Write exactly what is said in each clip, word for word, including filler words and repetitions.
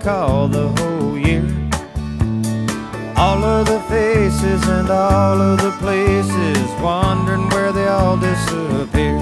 recall the whole year, all of the faces and all of the places, wondering where they all disappeared.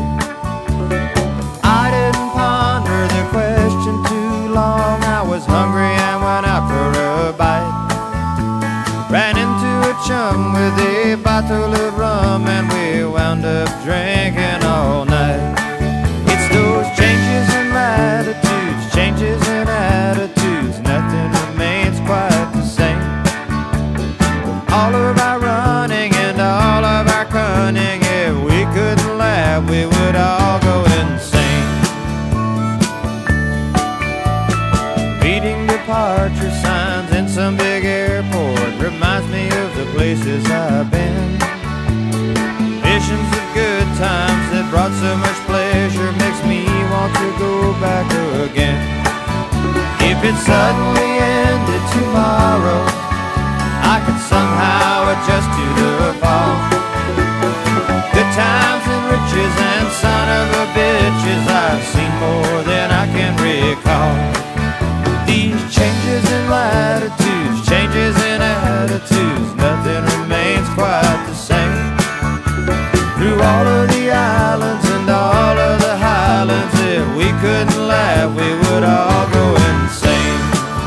I didn't ponder the question too long. I was hungry and went out for a bite. Ran into a chum with a bottle of rum, and we wound up drinking all night. It's those changes in latitudes, changes in attitudes, nothing remains quite the same. All of our running and all of our cunning, if we couldn't laugh, we would all go insane. Reading departure signs in some big airport reminds me of the places I've been. Visions of good times that brought so much pleasure makes me want to go back again. If it suddenly ended tomorrow, I could somehow adjust to the fall. Good times and riches and son of a bitches, I've seen more than I can recall. These changes in latitudes, changes in attitudes, nothing remains quite the same. Through all of the islands and all of the highlands, if we couldn't laugh, we would all go insane.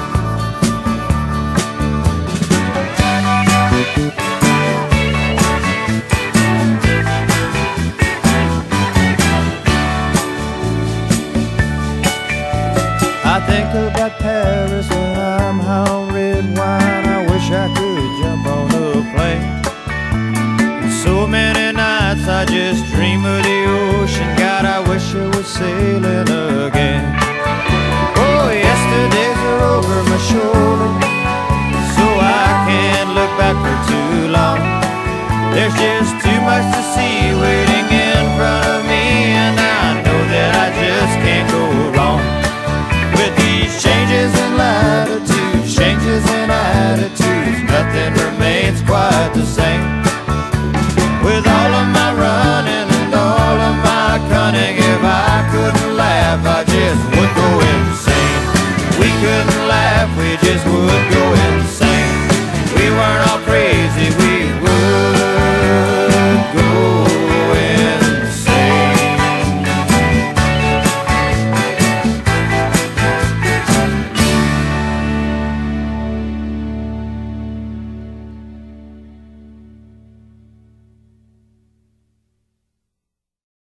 I think about Paris when I'm high on red wine. I wish I could jump on a plane. And so many nights I just dream of the ocean. God, I wish I was sailing again. Oh, yesterdays are over my shoulder, so I can't look back for too long. There's just too much to see waiting in front of me, and I know that I just can't go wrong. With these changes in latitudes, changes in attitudes, nothing remains quite the same.